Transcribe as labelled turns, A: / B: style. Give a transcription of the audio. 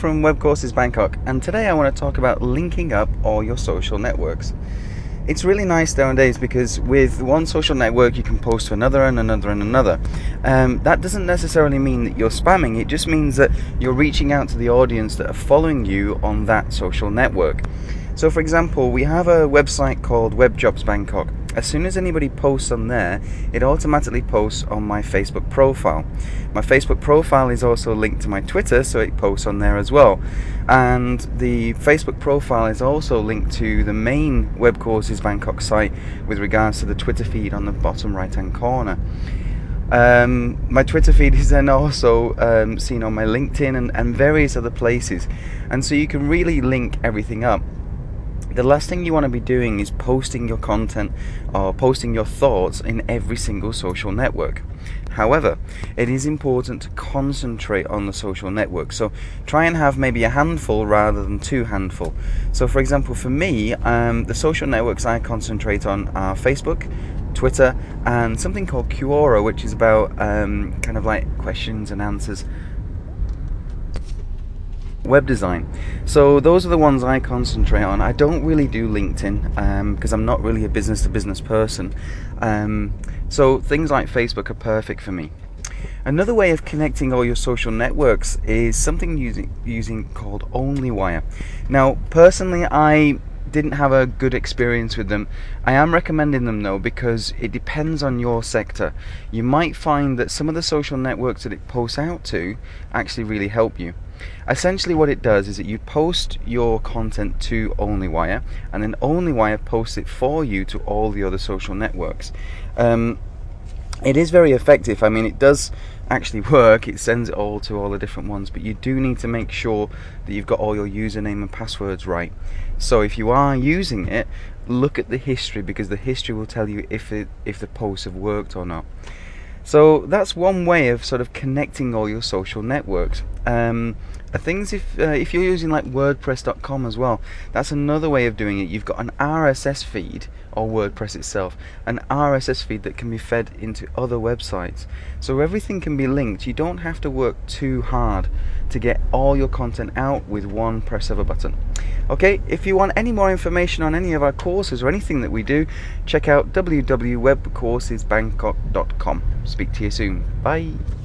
A: From Web Courses Bangkok, and today I want to talk about linking up all your social networks. It's really nice nowadays because with one social network you can post to another and another and another. That doesn't necessarily mean that you're spamming, it just means that you're reaching out to the audience that are following you on that social network. So for example, we have a website called Web Jobs Bangkok. As soon as anybody posts on there, it automatically posts on my Facebook profile. My Facebook profile is also linked to my Twitter, so it posts on there as well. And the Facebook profile is also linked to the main Web Courses Bangkok site with regards to the Twitter feed on the bottom right hand corner. My Twitter feed is then also seen on my LinkedIn and various other places, and so you can really link everything up. The last thing you want to be doing is posting your content or posting your thoughts in every single social network. However, it is important to concentrate on the social network. So try and have maybe a handful rather than two handful. So for example, for me, the social networks I concentrate on are Facebook, Twitter, and something called Quora, which is about kind of like questions and answers, web design. So those are the ones I concentrate on. I don't really do LinkedIn because I'm not really a business to business person. So things like Facebook are perfect for me. Another way of connecting all your social networks is something using called OnlyWire. Now personally I didn't have a good experience with them. I am recommending them though because it depends on your sector. You might find that some of the social networks that it posts out to actually really help you. Essentially what it does is that you post your content to OnlyWire, and then OnlyWire posts it for you to all the other social networks. It is very effective. I mean, it does actually work. It sends it all to all the different ones, but you do need to make sure that you've got all your username and passwords right. So if you are using it, look at the history, because the history will tell you if the posts have worked or not. So that's one way of sort of connecting all your social networks. Things if you're using like WordPress.com as well, that's another way of doing it. You've got an RSS feed, or WordPress itself, an RSS feed that can be fed into other websites. So everything can be linked. You don't have to work too hard to get all your content out with one press of a button. Okay, if you want any more information on any of our courses or anything that we do, check out www.webcoursesbangkok.com. Speak to you soon. Bye.